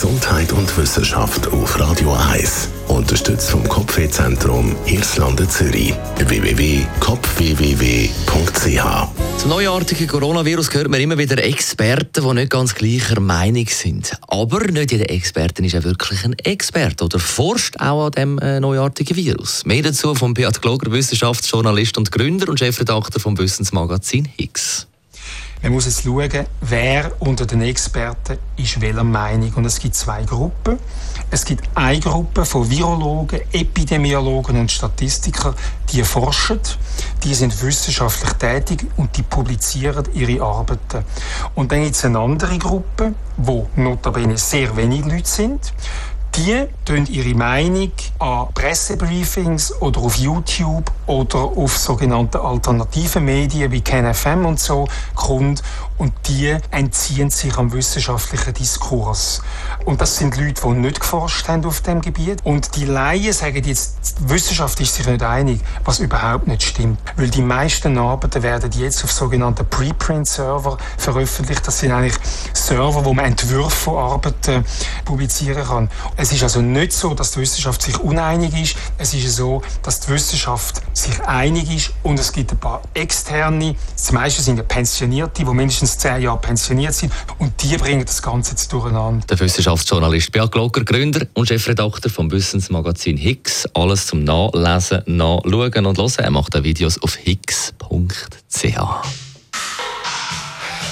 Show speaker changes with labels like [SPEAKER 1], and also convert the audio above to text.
[SPEAKER 1] Gesundheit und Wissenschaft auf Radio 1. Unterstützt vom Kopfwehzentrum Irlande Zürich. www.kopfwww.ch.
[SPEAKER 2] Zum neuartigen Coronavirus hört man immer wieder Experten, die nicht ganz gleicher Meinung sind. Aber nicht jeder Experte ist ja wirklich ein Experte oder forscht auch an diesem neuartigen Virus. Mehr dazu von Beat Gloger, Wissenschaftsjournalist und Gründer und Chefredakteur vom Wissensmagazin Higgs.
[SPEAKER 3] Man muss jetzt schauen, wer unter den Experten ist welcher Meinung. Und es gibt zwei Gruppen. Es gibt eine Gruppe von Virologen, Epidemiologen und Statistikern, die forschen, die sind wissenschaftlich tätig und die publizieren ihre Arbeiten. Und dann gibt es eine andere Gruppe, wo notabene sehr wenig Leute sind. Die tun ihre Meinung an Pressebriefings oder auf YouTube oder auf sogenannte alternative Medien wie KenFM und so kund, und die entziehen sich am wissenschaftlichen Diskurs. Und das sind Leute, die nicht geforscht haben auf diesem Gebiet. Und die Laien sagen jetzt, die Wissenschaft ist sich nicht einig, was überhaupt nicht stimmt. Weil die meisten Arbeiten werden jetzt auf sogenannten Preprint-Server veröffentlicht. Das sind eigentlich Server, wo man Entwürfe von Arbeiten publizieren kann. Es ist also nicht so, dass die Wissenschaft sich uneinig ist. Es ist so, dass die Wissenschaft sich einig ist und es gibt ein paar Externe, die meisten sind ja Pensionierte, die mindestens 10 Jahre pensioniert sind, und die bringen das Ganze jetzt durcheinander.
[SPEAKER 2] Der Wissenschaftsjournalist Beat Gloger, Gründer und Chefredakteur vom Wissensmagazin Higgs. Alles zum Nachlesen, Nachschauen und Hören. Er macht auch Videos auf higgs.ch.